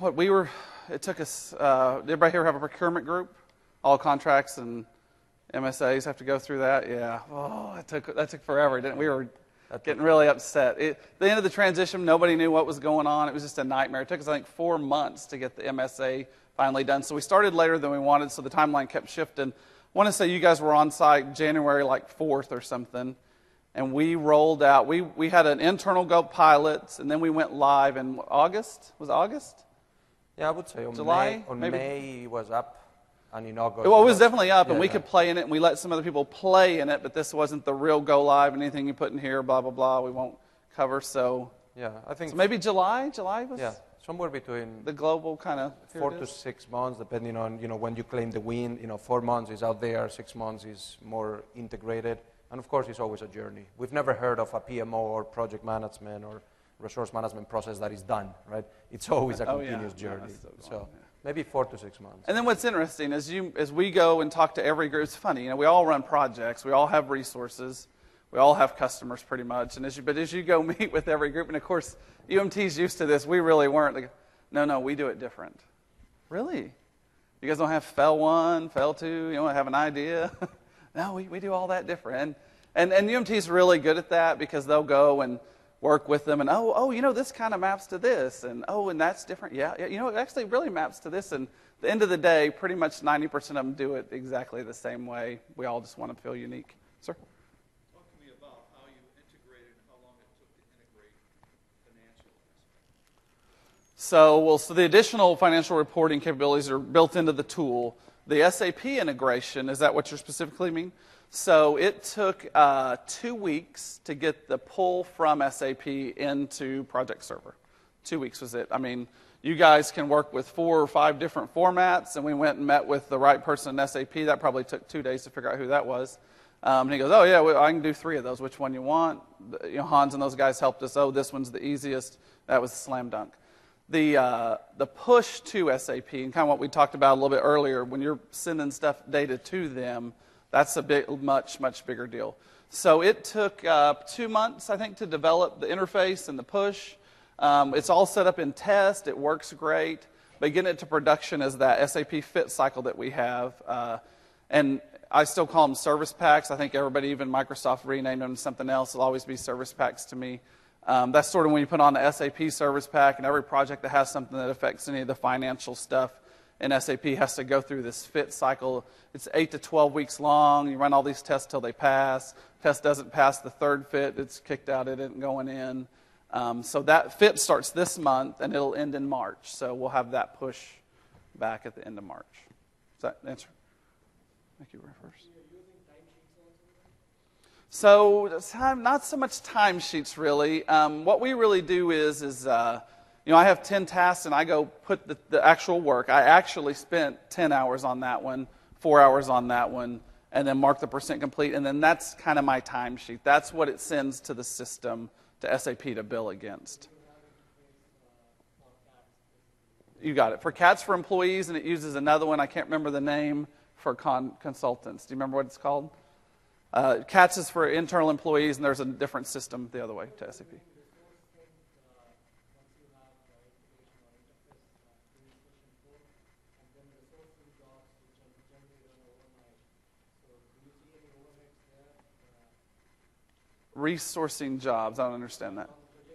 it took us, everybody here have a procurement group? All contracts and MSAs have to go through that? Yeah. Oh, that took forever, didn't we? We were getting really upset. At the end of the transition, nobody knew what was going on. It was just a nightmare. It took us, I think, 4 months to get the MSA finally done. So we started later than we wanted, so the timeline kept shifting. I want to say you guys were on site January 4th or something, and we rolled out. We had an internal go pilots, and then we went live in August. Was it August? Yeah, I would say July. May was up. And in August, well, it was definitely up, and we could play in it, and we let some other people play in it, but this wasn't the real go live. Anything you put in here, blah blah blah, we won't cover. So yeah, I think so maybe July was somewhere between the global kind of 4 to 6 months, depending on when you claim the win. 4 months is out there, 6 months is more integrated, and of course, it's always a journey. We've never heard of a PMO or project management or resource management process that is done, right? It's always a continuous journey. So. Maybe 4 to 6 months. And then what's interesting is as we go and talk to every group, it's funny, we all run projects, we all have resources, we all have customers pretty much, but as you go meet with every group, and of course, UMT's used to this, we really weren't. Like, no, we do it different. Really? You guys don't have FEL 1, FEL 2, you don't have an idea? No, we do all that different. And UMT's really good at that because they'll go and work with them, and this kind of maps to this, and that's different. Yeah, it actually really maps to this. And at the end of the day, pretty much 90% of them do it exactly the same way. We all just want to feel unique. Sir? Talk to me about how you integrated and how long it took to integrate financial aspects. So the additional financial reporting capabilities are built into the tool. The SAP integration, is that what you specifically mean? So it took 2 weeks to get the pull from SAP into Project Server. 2 weeks was it. I mean, you guys can work with 4 or 5 different formats, and we went and met with the right person in SAP. That probably took 2 days to figure out who that was. And he goes, I can do 3 of those. Which one you want? Hans and those guys helped us. This one's the easiest. That was a slam dunk. The push to SAP, and kind of what we talked about a little bit earlier, when you're sending data to them, that's a much bigger deal. So it took 2 months, I think, to develop the interface and the push. It's all set up in test. It works great. But getting it to production is that SAP fit cycle that we have. And I still call them service packs. I think everybody, even Microsoft, renamed them to something else. It'll always be service packs to me. That's sort of when you put on the SAP service pack, and every project that has something that affects any of the financial stuff in SAP has to go through this fit cycle. It's 8 to 12 weeks long. You run all these tests till they pass. Test doesn't pass the third fit, it's kicked out, it isn't going in. So that fit starts this month, and it'll end in March. So we'll have that push back at the end of March. Does that answer? Thank you, first. So not so much timesheets, really. What we really do is I have 10 tasks and I go put the actual work. I actually spent 10 hours on that one, 4 hours on that one, and then mark the percent complete, and then that's kind of my timesheet. That's what it sends to the system, to SAP to bill against. You got it. For CATS for employees, and it uses another one, I can't remember the name, for consultants. Do you remember what it's called? CATS is for internal employees, and there's a different system the other way to SAP. Resourcing jobs. I don't understand that.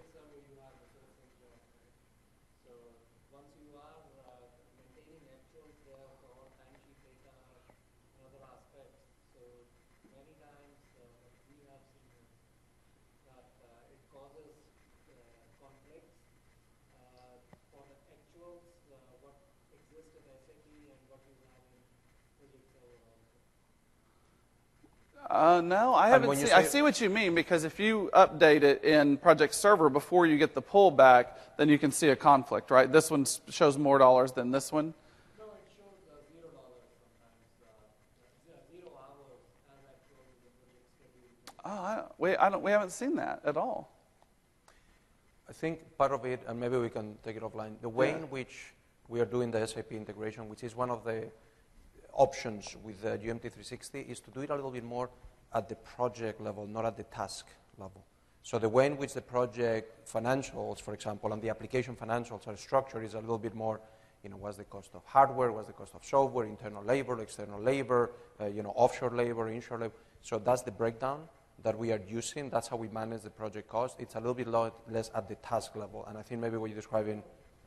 No, I haven't seen. I see what you mean, because if you update it in Project Server before you get the pullback, then you can see a conflict, right? This one shows more dollars than this one. No, it shows $0 sometimes. 0 hours as actual in the project schedule. We haven't seen that at all. I think part of it, and maybe we can take it offline, the way in which we are doing the SAP integration, which is one of the options with the UMT 360, is to do it a little bit more at the project level, not at the task level. So the way in which the project financials, for example, and the application financials are structured is a little bit more, what's the cost of hardware, what's the cost of software, internal labor, external labor, offshore labor, inshore labor. So that's the breakdown that we are using. That's how we manage the project cost. It's a little bit less at the task level. And I think maybe what you're describing.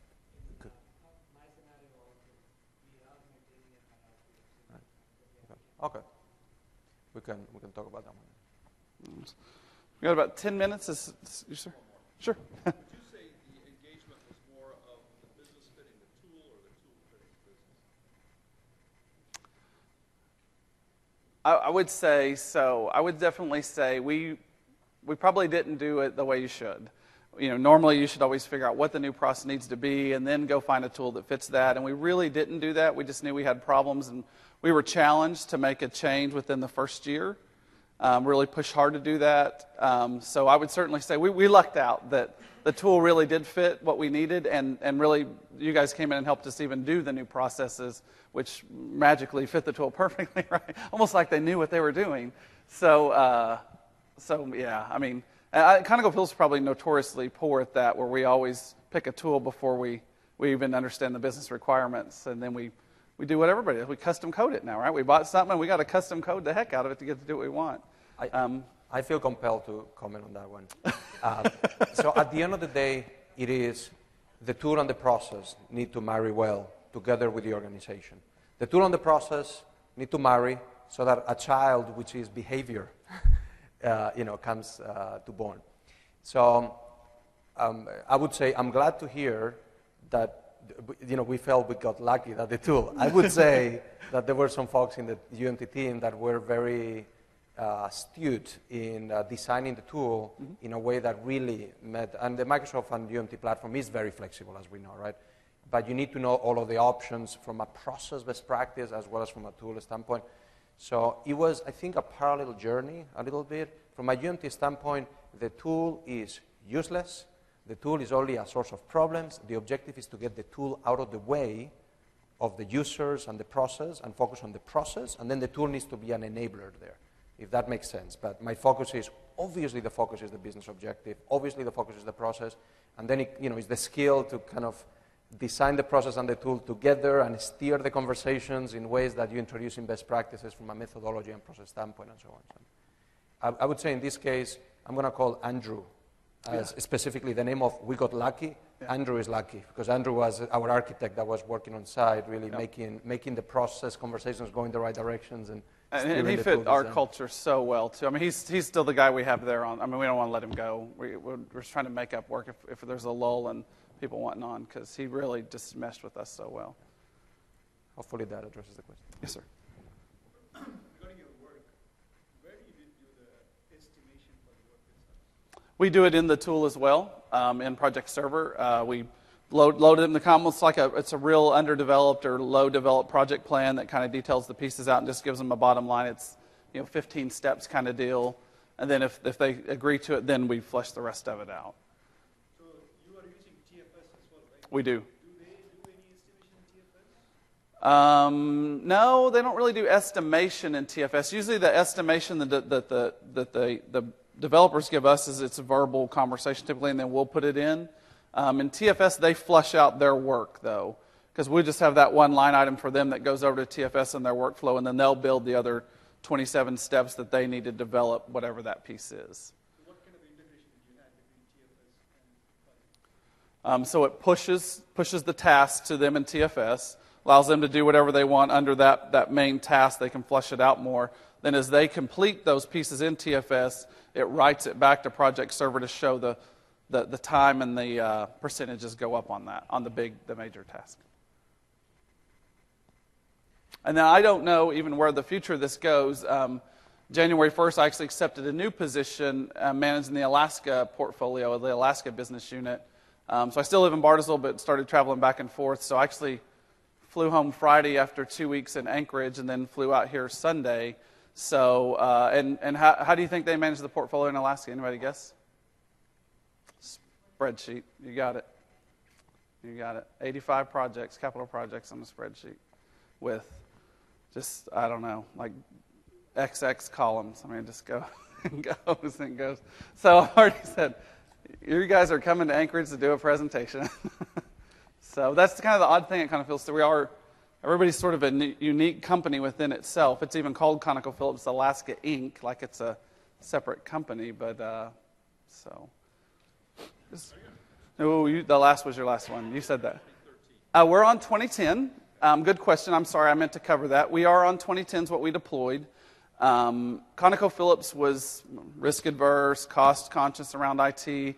Okay. We can talk about that one. We got about 10 minutes. You, sir? Sure. Would you say the engagement was more of the business fitting the tool or the tool fitting the business? I would say so. I would definitely say we probably didn't do it the way you should. Normally you should always figure out what the new process needs to be and then go find a tool that fits that. And we really didn't do that. We just knew we had problems, and we were challenged to make a change within the first year. Really pushed hard to do that. So I would certainly say we lucked out that the tool really did fit what we needed, and really you guys came in and helped us even do the new processes, which magically fit the tool perfectly, right? Almost like they knew what they were doing. So yeah, I mean, ConocoPhillips is probably notoriously poor at that, where we always pick a tool before we even understand the business requirements, and then we do what everybody does. We custom code it now, right? We bought something, and we got to custom code the heck out of it to get to do what we want. I feel compelled to comment on that one. So at the end of the day, it is the tool and the process need to marry well together with the organization. The tool and the process need to marry so that a child, which is behavior, comes to born. So I would say I'm glad to hear that we felt we got lucky that the tool. I would say that there were some folks in the UMT team that were very astute in designing the tool in a way that really met. And the Microsoft and UMT platform is very flexible, as we know, right? But you need to know all of the options from a process best practice as well as from a tool standpoint. So it was, I think, a parallel journey a little bit. From a UMT standpoint, the tool is useless. The tool is only a source of problems. The objective is to get the tool out of the way of the users and the process and focus on the process, and then the tool needs to be an enabler there, if that makes sense. But my focus is, obviously the focus is the business objective, obviously the focus is the process, and then it's the skill to kind of design the process and the tool together and steer the conversations in ways that you introduce in best practices from a methodology and process standpoint and so on. I would say in this case, I'm going to call Andrew as specifically the name of we got lucky. Yeah. Andrew is lucky because Andrew was our architect that was working on site, really making the process conversations go in the right directions. And he fit our culture so well, too. I mean, he's still the guy we have there on. I mean, we don't want to let him go. We're just trying to make up work if there's a lull and people wanting on, because he really just meshed with us so well. Hopefully that addresses the question. Yes, sir. Regarding your work, where do you do the estimation for the work itself? We do it in the tool as well, in Project Server. We loaded in the comments like it's a real underdeveloped or low developed project plan that kind of details the pieces out and just gives them a bottom line. It's 15 steps kind of deal, and then if they agree to it, then we flesh the rest of it out. So you are using TFS as well, right? We do. Do they do any estimation in TFS? No, they don't really do estimation in TFS. Usually the estimation that the developers give us is it's a verbal conversation typically, and then we'll put it in. In TFS, they flush out their work, though, because we just have that one line item for them that goes over to TFS and their workflow, and then they'll build the other 27 steps that they need to develop whatever that piece is. So what kind of integration did you have between TFS and So it pushes the task to them in TFS, allows them to do whatever they want under that main task. They can flush it out more. Then as they complete those pieces in TFS, it writes it back to Project Server to show the time and the percentages go up on that, on the major task. And then I don't know even where the future of this goes. January 1st, I actually accepted a new position managing the Alaska portfolio, the Alaska business unit. So I still live in Bartlesville, but started traveling back and forth. So I actually flew home Friday after 2 weeks in Anchorage and then flew out here Sunday. So, and how do you think they manage the portfolio in Alaska? Anybody guess? Spreadsheet. You got it. 85 projects, capital projects on the spreadsheet with just, I don't know, like XX columns. I mean, just go and goes and goes. So I already said, you guys are coming to Anchorage to do a presentation. So that's kind of the odd thing it kind of feels. So everybody's sort of a unique company within itself. It's even called ConocoPhillips Alaska Inc., like it's a separate company, but so. The last was your last one. You said that. We're on 2010. Good question. I'm sorry, I meant to cover that. We are on 2010 is what we deployed. ConocoPhillips was risk adverse, cost conscious around IT.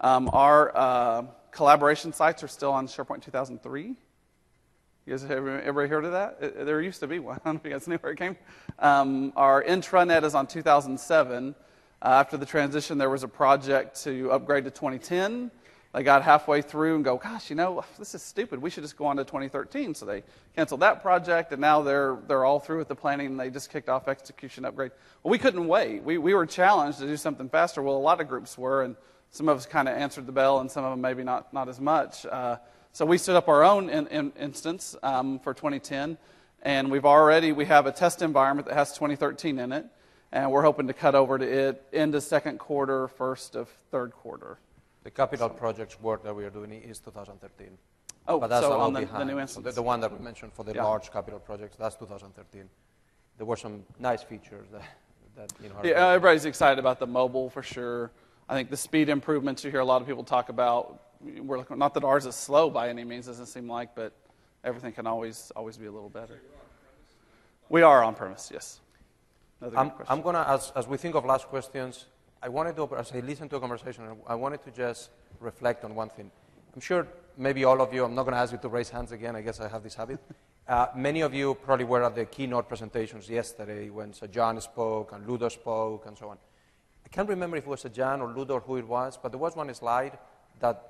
Our collaboration sites are still on SharePoint 2003. You guys ever heard of that? There used to be one. I don't know if you guys knew where it came. Our intranet is on 2007. After the transition, there was a project to upgrade to 2010. They got halfway through and go, gosh, this is stupid. We should just go on to 2013. So they canceled that project, and now they're all through with the planning, and they just kicked off execution upgrade. Well, we couldn't wait. We were challenged to do something faster. Well, a lot of groups were, and some of us kind of answered the bell, and some of them maybe not as much. So we stood up our own instance for 2010, and we have a test environment that has 2013 in it. And we're hoping to cut over to it into second quarter, first of third quarter. The capital projects work that we are doing is 2013. Oh, but that's so a on little the new behind. instance. The one that we mentioned for the large capital projects, that's 2013. There were some nice features that Yeah, everybody's excited about the mobile for sure. I think the speed improvements you hear a lot of people talk about. We're looking, not that ours is slow by any means, doesn't seem like, but everything can always be a little better. We are on premise, yes. I'm going to, as we think of last questions, as I listen to a conversation, I wanted to just reflect on one thing. I'm sure maybe all of you, I'm not going to ask you to raise hands again, I guess I have this habit. Many of you probably were at the keynote presentations yesterday when Sajan spoke and Ludo spoke and so on. I can't remember if it was Sajan or Ludo or who it was, but there was one slide that,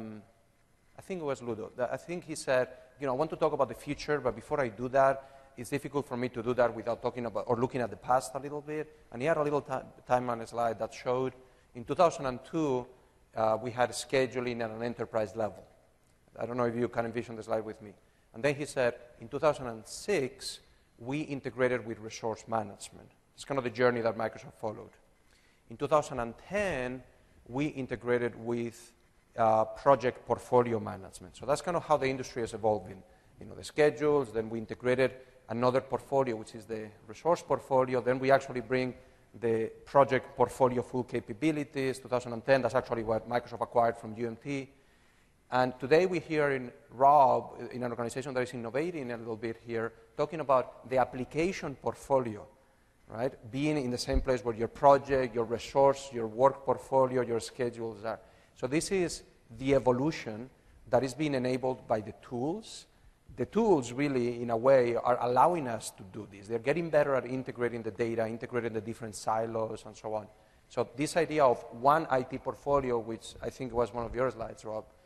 I think it was Ludo, that I think he said, I want to talk about the future, but before I do that, it's difficult for me to do that without talking about or looking at the past a little bit. And he had a little timeline slide that showed in 2002, we had scheduling at an enterprise level. I don't know if you can envision the slide with me. And then he said, in 2006, we integrated with resource management. It's kind of the journey that Microsoft followed. In 2010, we integrated with project portfolio management. So that's kind of how the industry is evolving. The schedules, then we integrated another portfolio, which is the resource portfolio. Then we actually bring the project portfolio full capabilities. 2010, that's actually what Microsoft acquired from UMT. And today we hear in Rob, in an organization that is innovating a little bit here, talking about the application portfolio, right? Being in the same place where your project, your resource, your work portfolio, your schedules are. So this is the evolution that is being enabled by the tools. The tools really, in a way, are allowing us to do this. They're getting better at integrating the data, integrating the different silos, and so on. So this idea of one IT portfolio, which I think was one of your slides, Rob,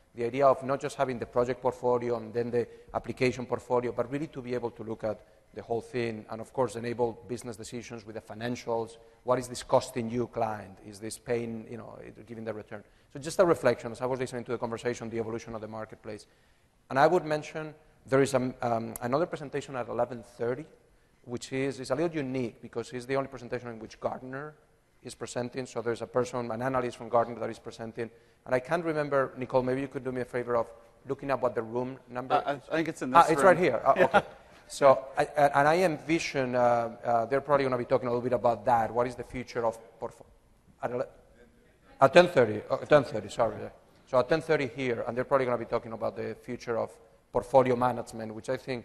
the idea of not just having the project portfolio and then the application portfolio, but really to be able to look at the whole thing and, of course, enable business decisions with the financials. What is this costing you, client? Is this paying, giving the return? So just a reflection, as I was listening to the conversation, the evolution of the marketplace. And I would mention there is another presentation at 11:30, which is a little unique because it's the only presentation in which Gartner is presenting. So there's a person, an analyst from Gartner that is presenting. And I can't remember, Nicole, maybe you could do me a favor of looking up what the room number is. I think it's in this room. It's right here. Yeah. Okay. So, I envision they're probably going to be talking a little bit about that. What is the future of portfolio? At 10:30. 10:30, sorry. So at 10:30 here, and they're probably going to be talking about the future of portfolio management, which I think,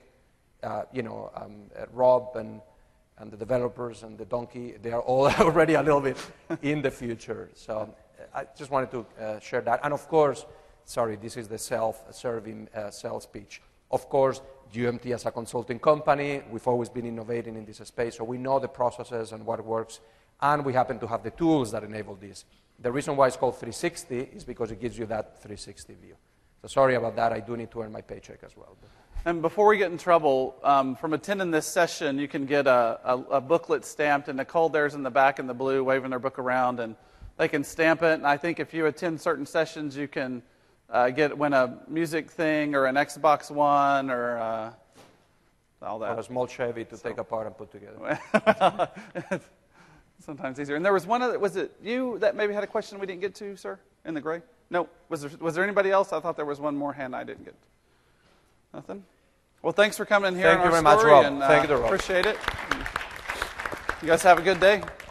Rob and the developers and the donkey, they are all already a little bit in the future. So I just wanted to share that. And of course, sorry, this is the self-serving sales pitch. Of course, GMT as a consulting company, we've always been innovating in this space, so we know the processes and what works, and we happen to have the tools that enable this. The reason why it's called 360 is because it gives you that 360 view. So sorry about that. I do need to earn my paycheck as well. And before we get in trouble, from attending this session, you can get a booklet stamped, and Nicole there's in the back in the blue waving their book around, and they can stamp it. And I think if you attend certain sessions, you can win a music thing or an Xbox One or all that. Or a small Chevy to take apart and put together. Sometimes easier. And there was one other, was it you that maybe had a question we didn't get to, sir, in the gray? No. Was there anybody else? I thought there was one more hand I didn't get. Nothing? Well, thanks for coming in here. Thank you very much, Rob. Thank you, Rob. Appreciate it. You guys have a good day.